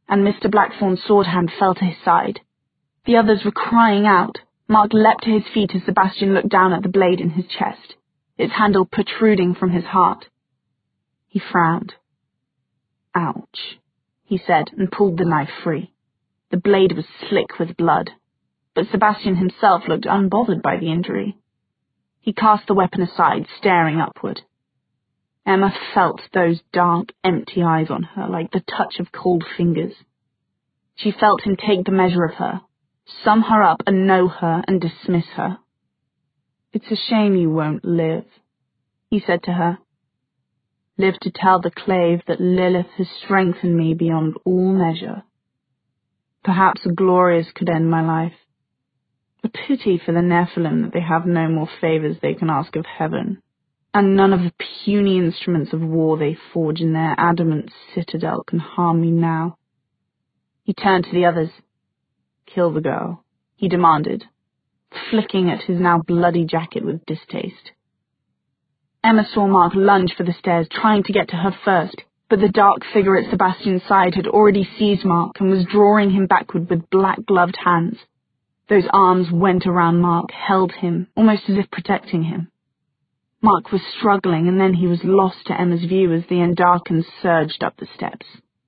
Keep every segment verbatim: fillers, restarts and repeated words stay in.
and Mister Blackthorn's sword hand fell to his side. The others were crying out. Mark leapt to his feet as Sebastian looked down at the blade in his chest, its handle protruding from his heart. He frowned. "Ouch," he said, and pulled the knife free. The blade was slick with blood, but Sebastian himself looked unbothered by the injury. He cast the weapon aside, staring upward. Emma felt those dark, empty eyes on her like the touch of cold fingers. She felt him take the measure of her, sum her up and know her and dismiss her. "It's a shame you won't live," he said to her. "Live to tell the clave that Lilith has strengthened me beyond all measure. Perhaps a glorious could end my life. A pity for the Nephilim that they have no more favours they can ask of heaven, and none of the puny instruments of war they forge in their adamant citadel can harm me now." He turned to the others. "Kill the girl," he demanded, flicking at his now bloody jacket with distaste. Emma saw Mark lunge for the stairs, trying to get to her first, but the dark figure at Sebastian's side had already seized Mark and was drawing him backward with black-gloved hands. Those arms went around Mark, held him, almost as if protecting him. Mark was struggling, and then he was lost to Emma's view as the Endarkans surged up the steps.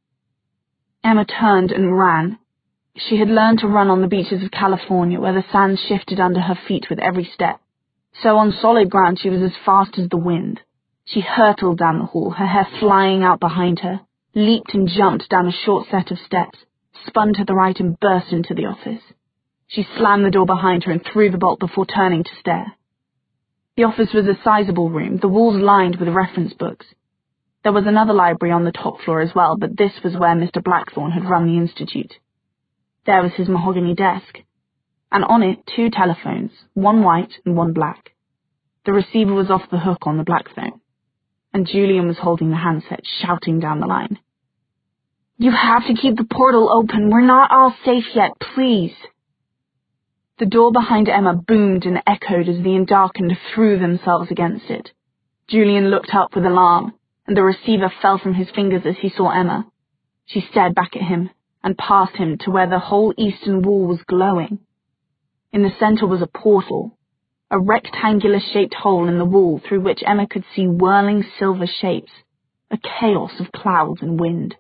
Emma turned and ran. She had learned to run on the beaches of California, where the sand shifted under her feet with every step. So on solid ground she was as fast as the wind. She hurtled down the hall, her hair flying out behind her, leaped and jumped down a short set of steps, spun to the right and burst into the office. She slammed the door behind her and threw the bolt before turning to stare. The office was a sizable room, the walls lined with reference books. There was another library on the top floor as well, but this was where Mister Blackthorn had run the institute. There was his mahogany desk, and on it two telephones, one white and one black. The receiver was off the hook on the black phone, and Julian was holding the handset, shouting down the line. "You have to keep the portal open. We're not all safe yet, please." The door behind Emma boomed and echoed as the Endarkened threw themselves against it. Julian looked up with alarm, and the receiver fell from his fingers as he saw Emma. She stared back at him, and past him to where the whole eastern wall was glowing. In the centre was a portal, a rectangular-shaped hole in the wall through which Emma could see whirling silver shapes, a chaos of clouds and wind.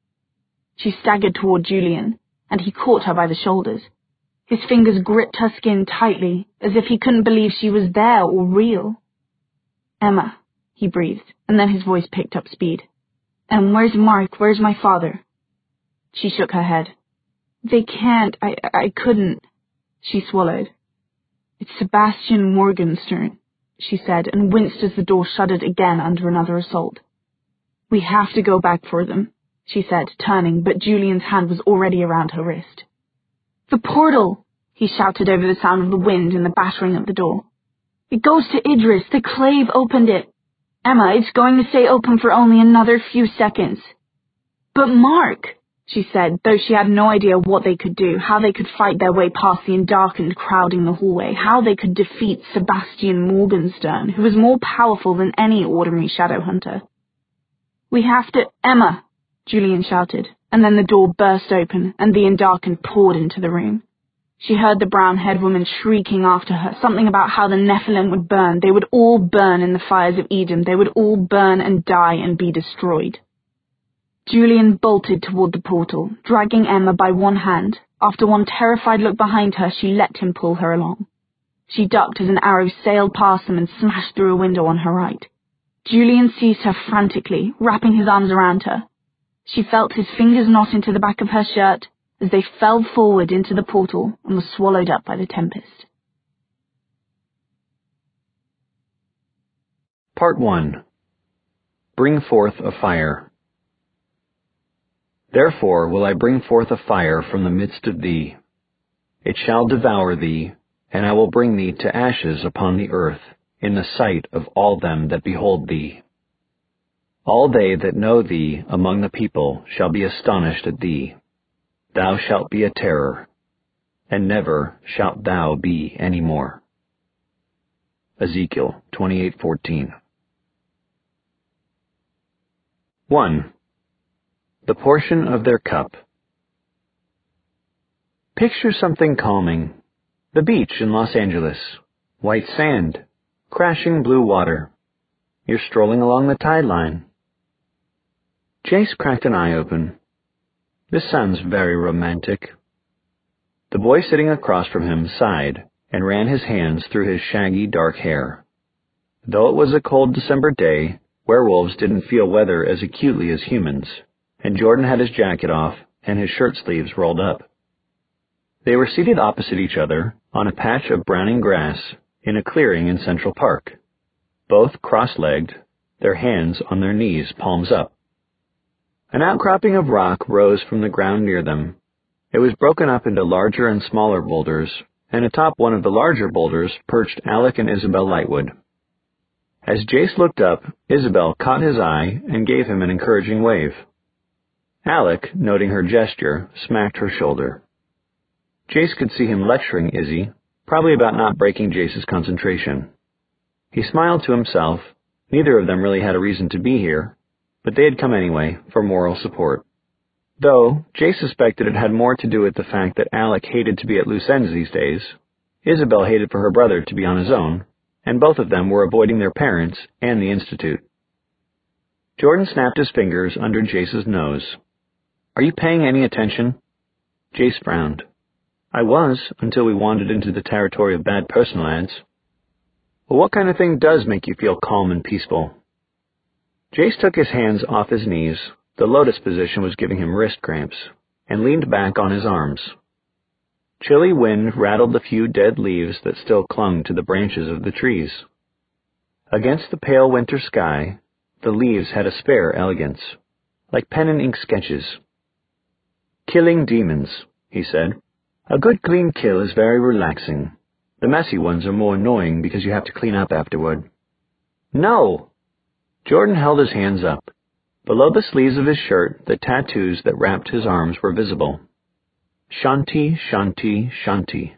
She staggered toward Julian, and he caught her by the shoulders. His fingers gripped her skin tightly, as if he couldn't believe she was there or real. "Emma," he breathed, and then his voice picked up speed. "And where's Mark? Where's my father?" She shook her head. "They can't. I, I couldn't." She swallowed. "It's Sebastian Morgenstern," she said, and winced as the door shuddered again under another assault. "We have to go back for them," she said, turning, but Julian's hand was already around her wrist. "The portal!" he shouted over the sound of the wind and the battering of the door. "It goes to Idris. The clave opened it. Emma, it's going to stay open for only another few seconds." "But Mark," she said, though she had no idea what they could do, how they could fight their way past the Endarkened crowding the hallway, how they could defeat Sebastian Morgenstern, who was more powerful than any ordinary shadow hunter. "We have to—" "Emma!" Julian shouted, and then the door burst open, and the Endarkened poured into the room. She heard the brown-haired woman shrieking after her, something about how the Nephilim would burn. They would all burn in the fires of Edom. They would all burn and die and be destroyed. Julian bolted toward the portal, dragging Emma by one hand. After one terrified look behind her, she let him pull her along. She ducked as an arrow sailed past them and smashed through a window on her right. Julian seized her frantically, wrapping his arms around her. She felt his fingers knot into the back of her shirt as they fell forward into the portal and were swallowed up by the tempest. Part one. Bring forth a fire. Therefore will I bring forth a fire from the midst of thee. It shall devour thee, and I will bring thee to ashes upon the earth, in the sight of all them that behold thee. All they that know thee among the people shall be astonished at thee. Thou shalt be a terror, and never shalt thou be any more. Ezekiel twenty-eight fourteen. one. The portion of their cup, Picture something calming. The beach in Los Angeles. White sand. Crashing blue water. You're strolling along the tide line. Jace cracked an eye open. This sounds very romantic. The boy sitting across from him sighed and ran his hands through his shaggy dark hair. Though it was a cold December day, werewolves didn't feel weather as acutely as humans, and Jordan had his jacket off and his shirt sleeves rolled up. They were seated opposite each other on a patch of browning grass in a clearing in Central Park, both cross-legged, their hands on their knees, palms up. An outcropping of rock rose from the ground near them. It was broken up into larger and smaller boulders, and atop one of the larger boulders perched Alec and Isabel Lightwood. As Jace looked up, Isabel caught his eye and gave him an encouraging wave. Alec, noting her gesture, smacked her shoulder. Jace could see him lecturing Izzy, probably about not breaking Jace's concentration. He smiled to himself. Neither of them really had a reason to be here, but they had come anyway, for moral support. Though, Jace suspected it had more to do with the fact that Alec hated to be at loose ends these days, Isabel hated for her brother to be on his own, and both of them were avoiding their parents and the Institute. Jordan snapped his fingers under Jace's nose. "Are you paying any attention?" Jace frowned. "I was, until we wandered into the territory of bad personal ads." "Well, what kind of thing does make you feel calm and peaceful?" Jace took his hands off his knees, the lotus position was giving him wrist cramps, and leaned back on his arms. Chilly wind rattled the few dead leaves that still clung to the branches of the trees. Against the pale winter sky, the leaves had a spare elegance, like pen and ink sketches. "Killing demons," he said. "A good clean kill is very relaxing. The messy ones are more annoying because you have to clean up afterward." "No!" Jordan held his hands up. Below the sleeves of his shirt, the tattoos that wrapped his arms were visible. Shanti, Shanti, Shanti.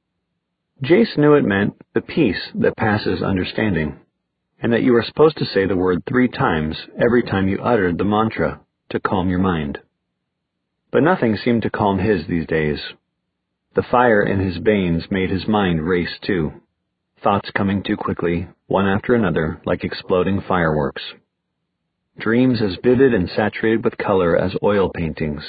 Jace knew it meant the peace that passes understanding, and that you were supposed to say the word three times every time you uttered the mantra to calm your mind. But nothing seemed to calm his these days. The fire in his veins made his mind race too, thoughts coming too quickly, one after another, like exploding fireworks. Dreams as vivid and saturated with color as oil paintings.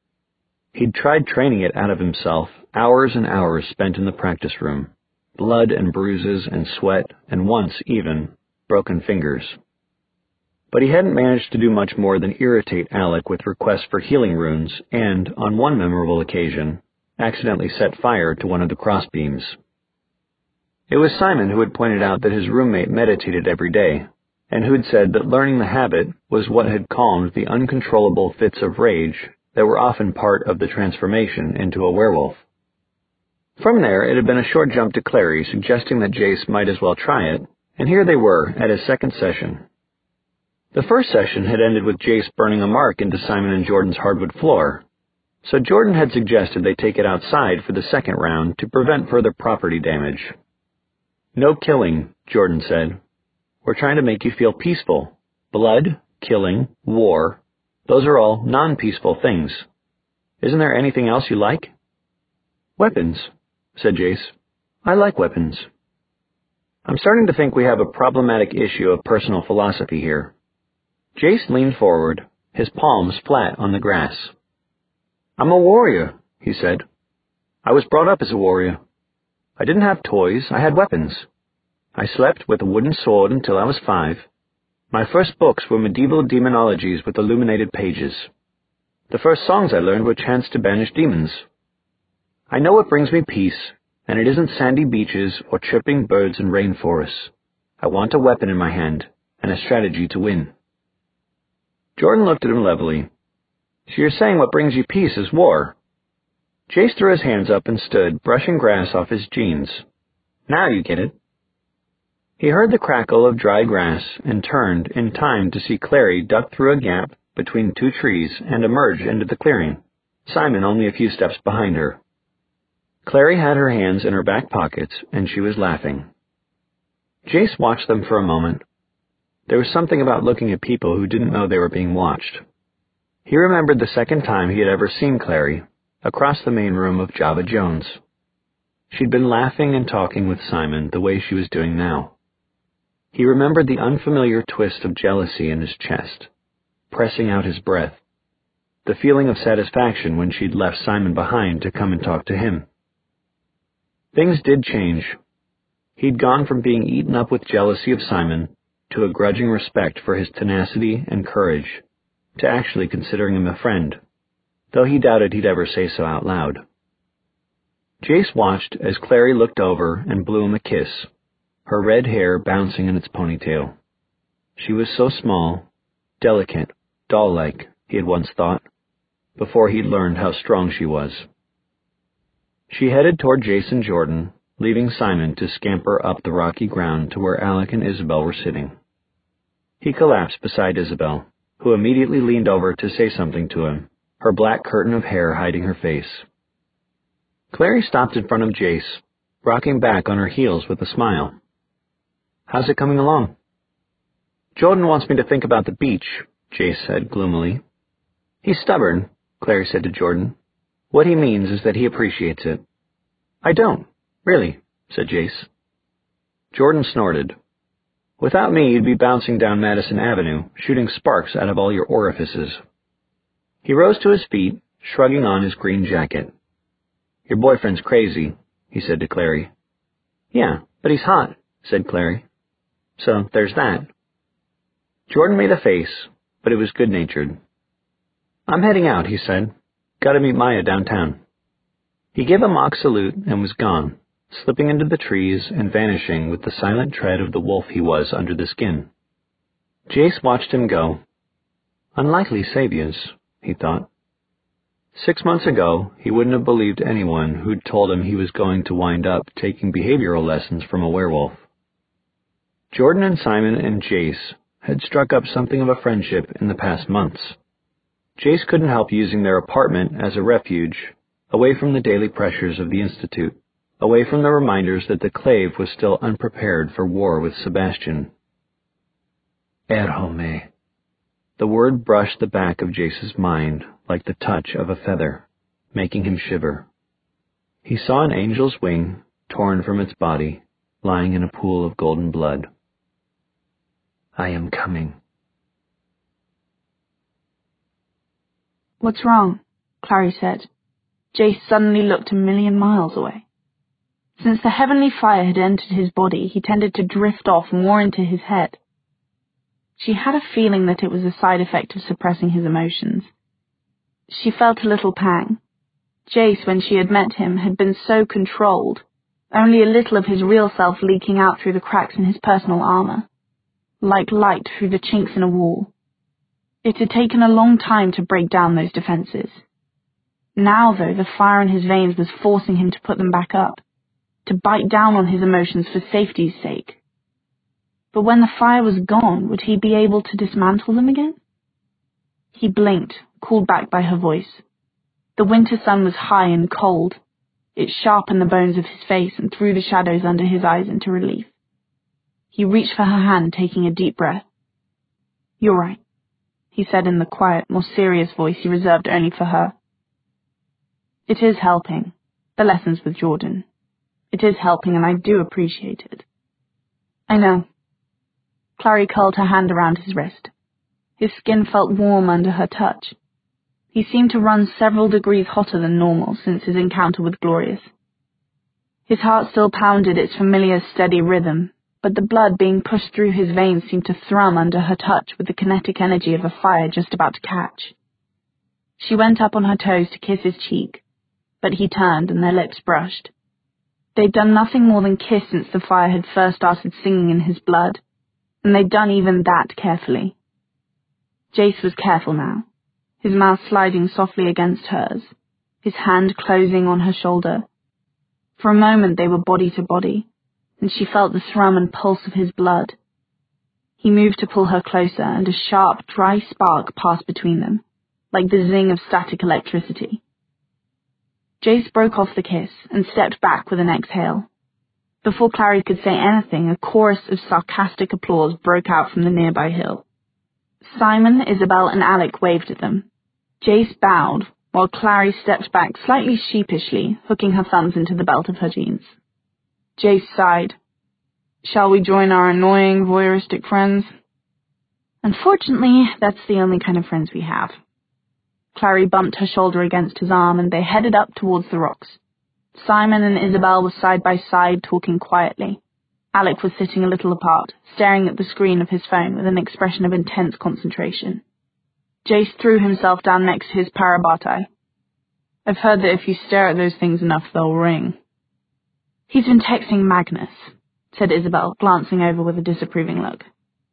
He'd tried training it out of himself, hours and hours spent in the practice room, blood and bruises and sweat, and once, even, broken fingers. But he hadn't managed to do much more than irritate Alec with requests for healing runes and, on one memorable occasion, accidentally set fire to one of the crossbeams. It was Simon who had pointed out that his roommate meditated every day, and who'd said that learning the habit was what had calmed the uncontrollable fits of rage that were often part of the transformation into a werewolf. From there, it had been a short jump to Clary suggesting that Jace might as well try it, and here they were at his second session. The first session had ended with Jace burning a mark into Simon and Jordan's hardwood floor, so Jordan had suggested they take it outside for the second round to prevent further property damage. "No killing," Jordan said. "We're trying to make you feel peaceful. Blood, killing, war, those are all non-peaceful things. Isn't there anything else you like?" "Weapons," said Jace. "I like weapons." "I'm starting to think we have a problematic issue of personal philosophy here." Jace leaned forward, his palms flat on the grass. "I'm a warrior," he said. "I was brought up as a warrior. I didn't have toys, I had weapons. I slept with a wooden sword until I was five. My first books were medieval demonologies with illuminated pages. The first songs I learned were chants to banish demons. I know what brings me peace, and it isn't sandy beaches or chirping birds and rainforests. I want a weapon in my hand, and a strategy to win." Jordan looked at him levelly. "So you're saying what brings you peace is war?" Jace threw his hands up and stood, brushing grass off his jeans. "Now you get it." He heard the crackle of dry grass and turned in time to see Clary duck through a gap between two trees and emerge into the clearing, Simon only a few steps behind her. Clary had her hands in her back pockets, and she was laughing. Jace watched them for a moment. There was something about looking at people who didn't know they were being watched. He remembered the second time he had ever seen Clary, across the main room of Java Jones. She'd been laughing and talking with Simon the way she was doing now. He remembered the unfamiliar twist of jealousy in his chest, pressing out his breath, the feeling of satisfaction when she'd left Simon behind to come and talk to him. Things did change. He'd gone from being eaten up with jealousy of Simon to a grudging respect for his tenacity and courage, to actually considering him a friend, though he doubted he'd ever say so out loud. Jace watched as Clary looked over and blew him a kiss, her red hair bouncing in its ponytail. She was so small, delicate, doll-like, he had once thought, before he'd learned how strong she was. She headed toward Jace and Jordan, leaving Simon to scamper up the rocky ground to where Alec and Isabel were sitting. He collapsed beside Isabel, who immediately leaned over to say something to him, her black curtain of hair hiding her face. Clary stopped in front of Jace, rocking back on her heels with a smile. "How's it coming along?" "Jordan wants me to think about the beach," Jace said gloomily. "He's stubborn," Clary said to Jordan. "What he means is that he appreciates it." "I don't, really," said Jace. Jordan snorted. "Without me, you'd be bouncing down Madison Avenue, shooting sparks out of all your orifices." He rose to his feet, shrugging on his green jacket. "Your boyfriend's crazy," he said to Clary. "Yeah, but he's hot," said Clary. "So there's that." Jordan made a face, but it was good-natured. "I'm heading out," he said. "Gotta meet Maya downtown." He gave a mock salute and was gone, slipping into the trees and vanishing with the silent tread of the wolf he was under the skin. Jace watched him go. Unlikely saviors, he thought. Six months ago, he wouldn't have believed anyone who'd told him he was going to wind up taking behavioral lessons from a werewolf. Jordan and Simon and Jace had struck up something of a friendship in the past months. Jace couldn't help using their apartment as a refuge, away from the daily pressures of the Institute, away from the reminders that the Clave was still unprepared for war with Sebastian. Erhome. The word brushed the back of Jace's mind like the touch of a feather, making him shiver. He saw an angel's wing, torn from its body, lying in a pool of golden blood. "I am coming." "What's wrong?" Clary said. Jace suddenly looked a million miles away. Since the heavenly fire had entered his body, he tended to drift off more into his head. She had a feeling that it was a side effect of suppressing his emotions. She felt a little pang. Jace, when she had met him, had been so controlled, only a little of his real self leaking out through the cracks in his personal armor, like light through the chinks in a wall. It had taken a long time to break down those defenses. Now, though, the fire in his veins was forcing him to put them back up, to bite down on his emotions for safety's sake. But when the fire was gone, would he be able to dismantle them again? He blinked, called back by her voice. The winter sun was high and cold. It sharpened the bones of his face and threw the shadows under his eyes into relief. He reached for her hand, taking a deep breath. "You're right," he said in the quiet, more serious voice he reserved only for her. "It is helping, the lessons with Jordan. It is helping, and I do appreciate it." "I know." Clary curled her hand around his wrist. His skin felt warm under her touch. He seemed to run several degrees hotter than normal since his encounter with Glorious. His heart still pounded its familiar steady rhythm, but the blood being pushed through his veins seemed to thrum under her touch with the kinetic energy of a fire just about to catch. She went up on her toes to kiss his cheek, but he turned and their lips brushed. They'd done nothing more than kiss since the fire had first started singing in his blood, and they'd done even that carefully. Jace was careful now, his mouth sliding softly against hers, his hand closing on her shoulder. For a moment they were body to body, and she felt the thrum and pulse of his blood. He moved to pull her closer, and a sharp, dry spark passed between them, like the zing of static electricity. Jace broke off the kiss and stepped back with an exhale. Before Clary could say anything, a chorus of sarcastic applause broke out from the nearby hill. Simon, Isabel, and Alec waved at them. Jace bowed, while Clary stepped back slightly sheepishly, hooking her thumbs into the belt of her jeans. Jace sighed. Shall we join our annoying, voyeuristic friends? Unfortunately, that's the only kind of friends we have. Clary bumped her shoulder against his arm, and they headed up towards the rocks. Simon and Isabel were side by side, talking quietly. Alec was sitting a little apart, staring at the screen of his phone with an expression of intense concentration. Jace threw himself down next to his parabatai. I've heard that if you stare at those things enough, they'll ring. He's been texting Magnus, said Isabel, glancing over with a disapproving look.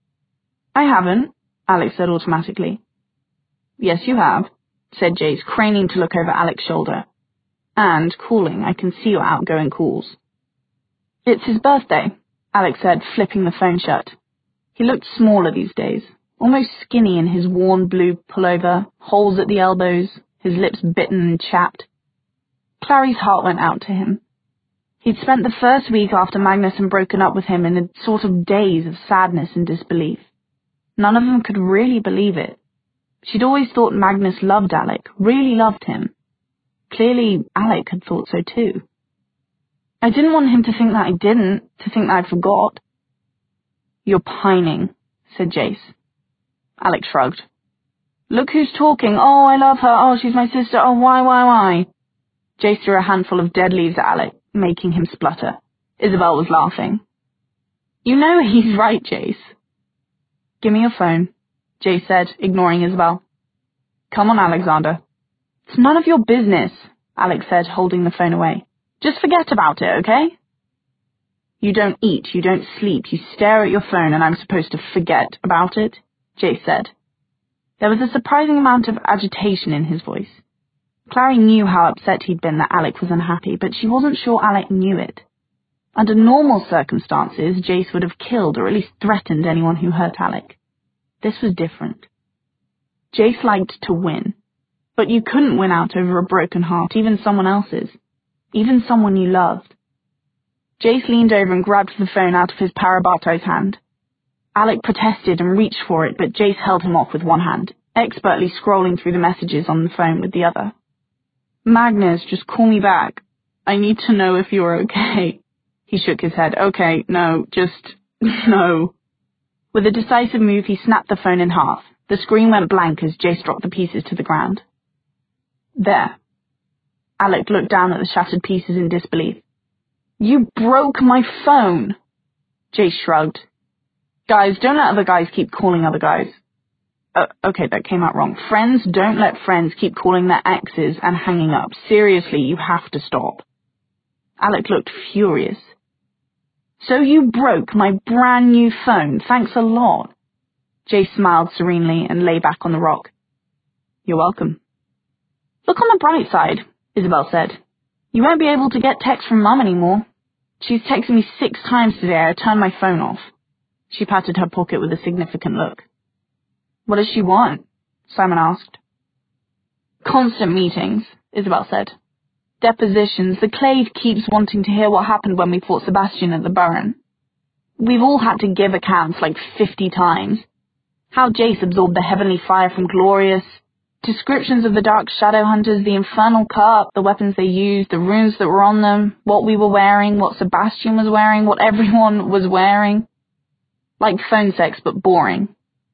I haven't, Alec said automatically. Yes, you have, said Jace, craning to look over Alec's shoulder. And calling, I can see your outgoing calls. It's his birthday, Alec said, flipping the phone shut. He looked smaller these days, almost skinny in his worn blue pullover, holes at the elbows, his lips bitten and chapped. Clary's heart went out to him. He'd spent the first week after Magnus had broken up with him in a sort of daze of sadness and disbelief. None of them could really believe it. She'd always thought Magnus loved Alec, really loved him. Clearly, Alec had thought so too. I didn't want him to think that I didn't, to think that I forgot. You're pining, said Jace. Alec shrugged. Look who's talking. Oh, I love her. Oh, she's my sister. Oh, why, why, why? Jace threw a handful of dead leaves at Alec, making him splutter. Isabel was laughing. You know he's right, Jace. Give me your phone, Jace said, ignoring Isabel. Come on, Alexander. It's none of your business, Alec said, holding the phone away. Just forget about it, okay? You don't eat, you don't sleep, you stare at your phone and I'm supposed to forget about it, Jace said. There was a surprising amount of agitation in his voice. Clary knew how upset he'd been that Alec was unhappy, but she wasn't sure Alec knew it. Under normal circumstances, Jace would have killed or at least threatened anyone who hurt Alec. This was different. Jace liked to win, but you couldn't win out over a broken heart, even someone else's, even someone you loved. Jace leaned over and grabbed the phone out of his parabatai's hand. Alec protested and reached for it, but Jace held him off with one hand, expertly scrolling through the messages on the phone with the other. Magnus, just call me back. I need to know if you're okay. He shook his head. Okay, no, just, no. With a decisive move, he snapped the phone in half. The screen went blank as Jace dropped the pieces to the ground. There. Alec looked down at the shattered pieces in disbelief. You broke my phone! Jace shrugged. Guys, don't let other guys keep calling other guys. Uh, okay, that came out wrong. Friends don't let friends keep calling their exes and hanging up. Seriously, you have to stop. Alec looked furious. So you broke my brand new phone. Thanks a lot. Jace smiled serenely and lay back on the rock. You're welcome. Look on the bright side, Isabel said. You won't be able to get text from Mum anymore. She's texted me six times today. I turned my phone off. She patted her pocket with a significant look. What does she want? Simon asked. Constant meetings, Isabel said. Depositions. The Clave keeps wanting to hear what happened when we fought Sebastian at the Burren. We've all had to give accounts like fifty times. How Jace absorbed the heavenly fire from Glorious, descriptions of the Dark Shadow Hunters, the Infernal Cup, the weapons they used, the runes that were on them, what we were wearing, what Sebastian was wearing, what everyone was wearing. Like phone sex, but boring.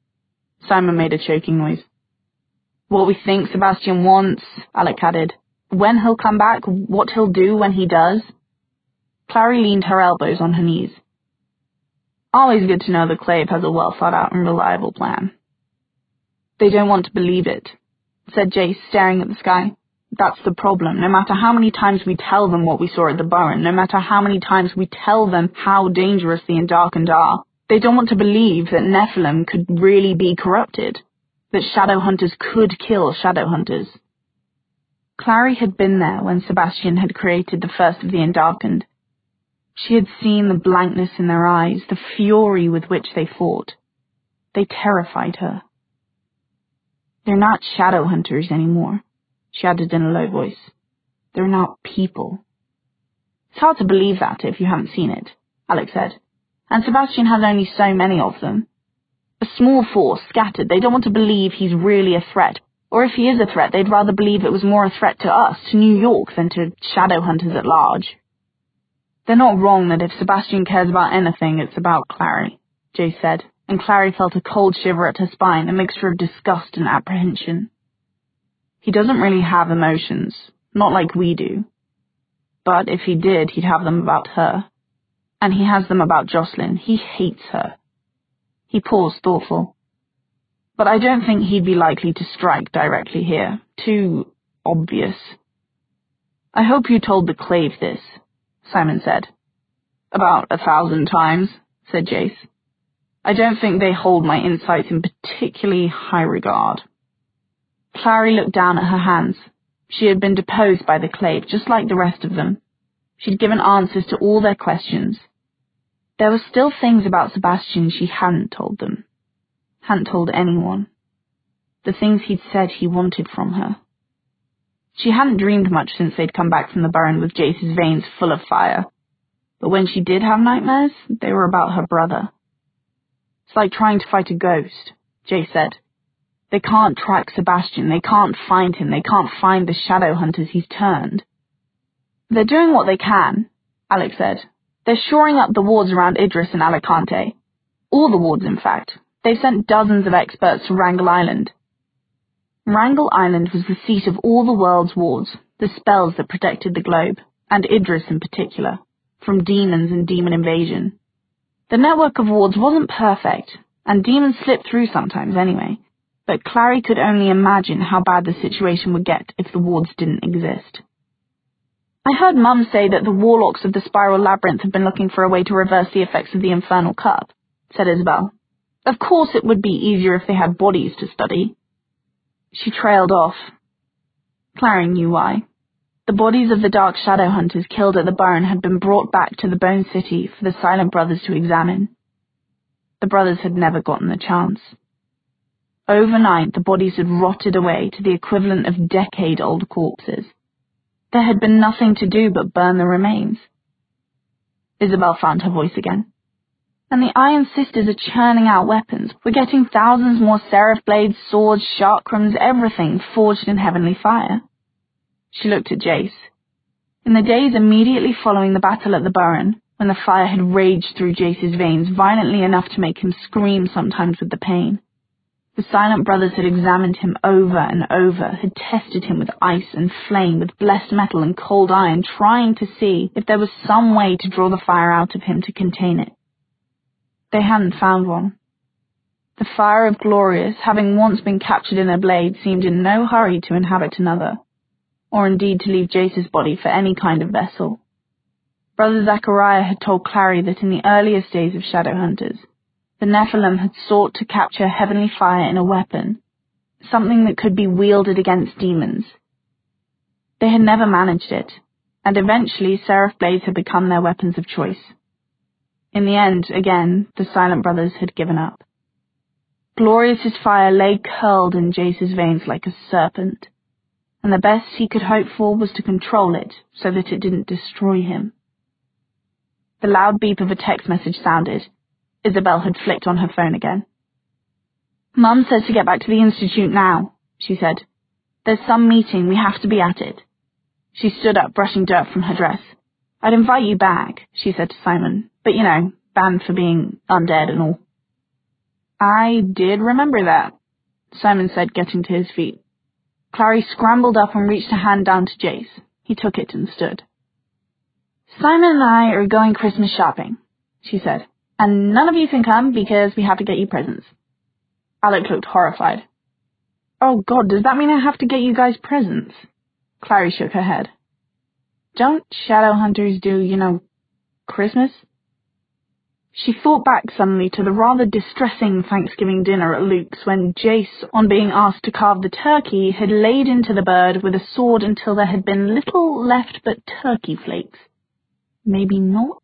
Simon made a choking noise. What we think Sebastian wants, Alec added. When he'll come back, what he'll do when he does. Clary leaned her elbows on her knees. Always good to know the Clave has a well-thought-out and reliable plan. They don't want to believe it, said Jace, staring at the sky. That's the problem. No matter how many times we tell them what we saw at the Burren, no matter how many times we tell them how dangerous the Endarkened are, they don't want to believe that Nephilim could really be corrupted, that Shadow Hunters could kill Shadow Hunters. Clary had been there when Sebastian had created the first of the Endarkened. She had seen the blankness in their eyes, the fury with which they fought. They terrified her. They're not Shadow Hunters anymore, she added in a low voice. They're not people. It's hard to believe that if you haven't seen it, Alec said. And Sebastian has only so many of them. A small force, scattered. They don't want to believe he's really a threat. Or if he is a threat, they'd rather believe it was more a threat to us, to New York, than to shadow hunters at large. They're not wrong that if Sebastian cares about anything, it's about Clary, Jace said, and Clary felt a cold shiver at her spine, a mixture of disgust and apprehension. He doesn't really have emotions, not like we do. But if he did, he'd have them about her. And he has them about Jocelyn. He hates her. He paused, thoughtful. But I don't think he'd be likely to strike directly here. Too obvious. I hope you told the Clave this, Simon said. About a thousand times, said Jace. I don't think they hold my insights in particularly high regard. Clary looked down at her hands. She had been deposed by the Clave, just like the rest of them. She'd given answers to all their questions. There were still things about Sebastian she hadn't told them. Hadn't told anyone. The things he'd said he wanted from her. She hadn't dreamed much since they'd come back from the burn with Jace's veins full of fire. But when she did have nightmares, they were about her brother. It's like trying to fight a ghost, Jace said. They can't track Sebastian, they can't find him, they can't find the shadow hunters he's turned. They're doing what they can, Alex said. They're shoring up the wards around Idris and Alicante. All the wards, in fact. They've sent dozens of experts to Wrangel Island. Wrangel Island was the seat of all the world's wards, the spells that protected the globe, and Idris in particular, from demons and demon invasion. The network of wards wasn't perfect, and demons slipped through sometimes anyway, but Clary could only imagine how bad the situation would get if the wards didn't exist. I heard Mum say that the warlocks of the Spiral Labyrinth have been looking for a way to reverse the effects of the Infernal Cup, said Isabel. Of course it would be easier if they had bodies to study. She trailed off. Clary knew why. The bodies of the Dark Shadow Hunters killed at the burn had been brought back to the Bone City for the Silent Brothers to examine. The brothers had never gotten the chance. Overnight, the bodies had rotted away to the equivalent of decade-old corpses. There had been nothing to do but burn the remains. Isabel found her voice again. And the Iron Sisters are churning out weapons. We're getting thousands more seraph blades, swords, chakrams, everything forged in heavenly fire. She looked at Jace. In the days immediately following the battle at the Burren, when the fire had raged through Jace's veins violently enough to make him scream sometimes with the pain, the Silent Brothers had examined him over and over, had tested him with ice and flame, with blessed metal and cold iron, trying to see if there was some way to draw the fire out of him to contain it. They hadn't found one. The fire of Glorious, having once been captured in a blade, seemed in no hurry to inhabit another, or indeed to leave Jace's body for any kind of vessel. Brother Zachariah had told Clary that in the earliest days of Shadowhunters, the Nephilim had sought to capture heavenly fire in a weapon, something that could be wielded against demons. They had never managed it, and eventually seraph blades had become their weapons of choice. In the end, again, the Silent Brothers had given up. Glorious's fire lay curled in Jace's veins like a serpent, and the best he could hope for was to control it so that it didn't destroy him. The loud beep of a text message sounded. Isabel had flicked on her phone again. Mum says to get back to the Institute now, she said. There's some meeting, we have to be at it. She stood up, brushing dirt from her dress. I'd invite you back, she said to Simon, but you know, banned for being undead and all. I did remember that, Simon said, getting to his feet. Clary scrambled up and reached a hand down to Jace. He took it and stood. Simon and I are going Christmas shopping, she said. And none of you can come because we have to get you presents. Alec looked horrified. Oh, God, does that mean I have to get you guys presents? Clary shook her head. Don't shadow hunters do, you know, Christmas? She thought back suddenly to the rather distressing Thanksgiving dinner at Luke's when Jace, on being asked to carve the turkey, had laid into the bird with a sword until there had been little left but turkey flakes. Maybe not?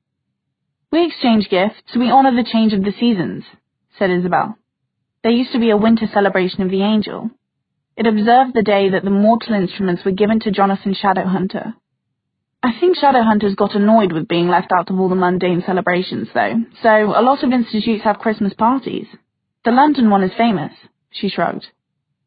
We exchange gifts, we honour the change of the seasons, said Isabel. There used to be a winter celebration of the angel. It observed the day that the mortal instruments were given to Jonathan Shadowhunter. I think Shadowhunters got annoyed with being left out of all the mundane celebrations, though, so a lot of institutes have Christmas parties. The London one is famous, she shrugged.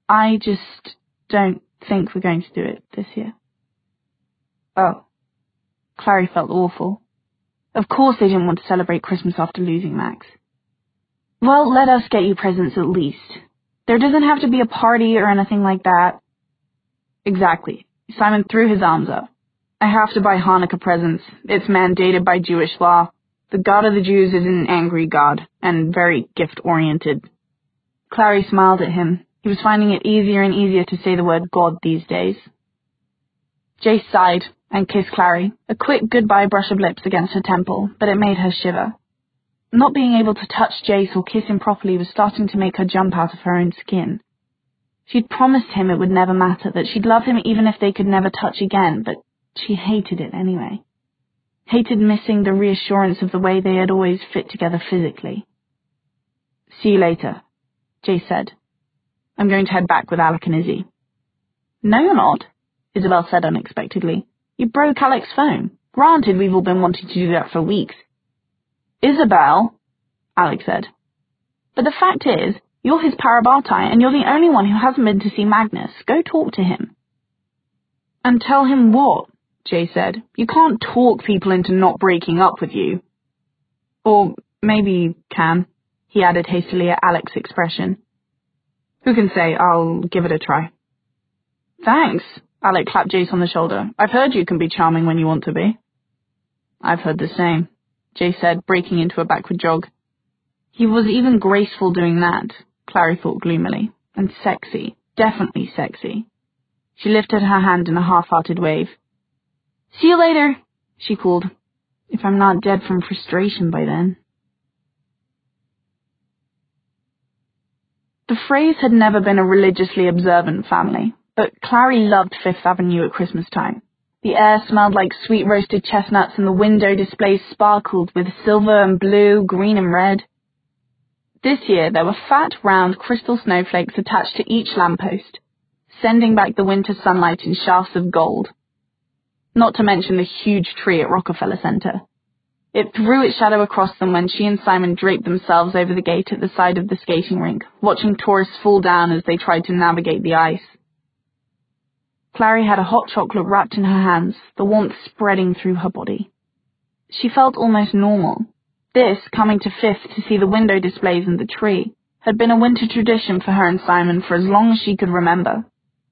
I just don't think we're going to do it this year. Oh. Clary felt awful. Of course they didn't want to celebrate Christmas after losing Max. Well, let us get you presents at least. There doesn't have to be a party or anything like that. Exactly. Simon threw his arms up. I have to buy Hanukkah presents. It's mandated by Jewish law. The God of the Jews is an angry God, and very gift-oriented. Clary smiled at him. He was finding it easier and easier to say the word God these days. Jace sighed and kissed Clary, a quick goodbye brush of lips against her temple, but it made her shiver. Not being able to touch Jace or kiss him properly was starting to make her jump out of her own skin. She'd promised him it would never matter, that she'd love him even if they could never touch again, but she hated it anyway. Hated missing the reassurance of the way they had always fit together physically. See you later, Jace said. I'm going to head back with Alec and Izzy. No, you're not, Isabel said unexpectedly. You broke Alec's phone. Granted, we've all been wanting to do that for weeks. Isabel, Alec said. But the fact is, you're his parabatai, and you're the only one who hasn't been to see Magnus. Go talk to him. And tell him what? Jay said. You can't talk people into not breaking up with you. Or maybe you can, he added hastily at Alec's expression. Who can say? I'll give it a try. Thanks, Alec clapped Jace on the shoulder. I've heard you can be charming when you want to be. I've heard the same, Jay said, breaking into a backward jog. He was even graceful doing that, Clary thought gloomily, and sexy, definitely sexy. She lifted her hand in a half-hearted wave. See you later, she called, if I'm not dead from frustration by then. The Freys had never been a religiously observant family, but Clary loved Fifth Avenue at Christmas time. The air smelled like sweet roasted chestnuts and the window displays sparkled with silver and blue, green and red. This year there were fat, round crystal snowflakes attached to each lamppost, sending back the winter sunlight in shafts of gold. Not to mention the huge tree at Rockefeller Center. It threw its shadow across them when she and Simon draped themselves over the gate at the side of the skating rink, watching tourists fall down as they tried to navigate the ice. Clary had a hot chocolate wrapped in her hands, the warmth spreading through her body. She felt almost normal. This, coming to Fifth to see the window displays and the tree, had been a winter tradition for her and Simon for as long as she could remember.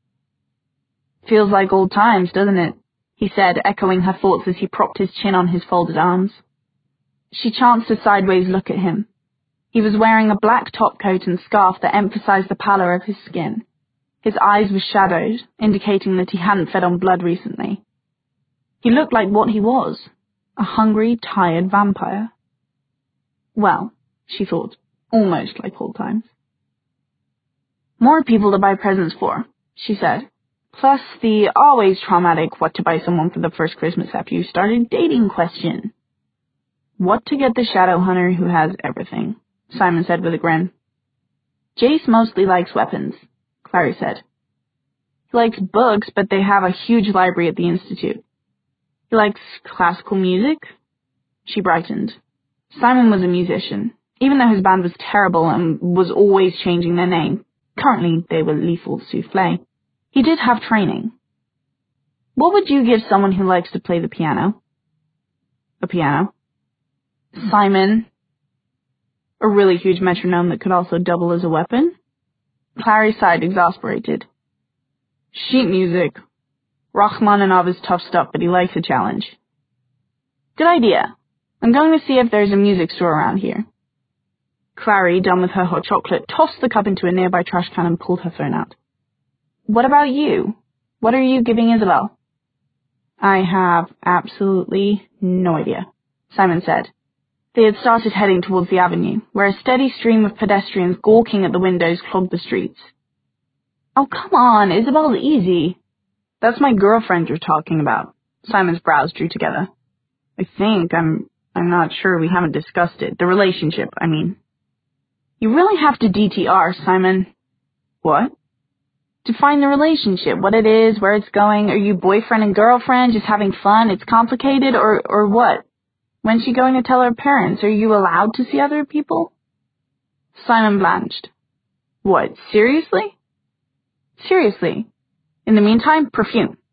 Feels like old times, doesn't it? He said, echoing her thoughts as he propped his chin on his folded arms. She chanced a sideways look at him. He was wearing a black topcoat and scarf that emphasized the pallor of his skin. His eyes were shadowed, indicating that he hadn't fed on blood recently. He looked like what he was, a hungry, tired vampire. Well, she thought, almost like old times. More people to buy presents for, she said. Plus the always traumatic what to buy someone for the first Christmas after you started dating question. What to get the shadow hunter who has everything, Simon said with a grin. Jace mostly likes weapons, Clary said. He likes books, but they have a huge library at the Institute. He likes classical music? She brightened. Simon was a musician, even though his band was terrible and was always changing their name. Currently, they were Lethal Souffle. He did have training. What would you give someone who likes to play the piano? A piano. Simon. A really huge metronome that could also double as a weapon? Clary sighed, exasperated. Sheet music. Rachmaninoff is tough stuff, but he likes a challenge. Good idea. I'm going to see if there's a music store around here. Clary, done with her hot chocolate, tossed the cup into a nearby trash can and pulled her phone out. What about you? What are you giving Isabel? I have absolutely no idea, Simon said. They had started heading towards the avenue, where a steady stream of pedestrians gawking at the windows clogged the streets. Oh, come on, Isabel's easy. That's my girlfriend you're talking about. Simon's brows drew together. I think, I'm, I'm not sure, we haven't discussed it. The relationship, I mean. You really have to D T R, Simon. What? Define the relationship, what it is, where it's going. Are you boyfriend and girlfriend, just having fun, it's complicated, or, or what? When's she going to tell her parents? Are you allowed to see other people? Simon blanched. What, seriously? Seriously. In the meantime, perfume.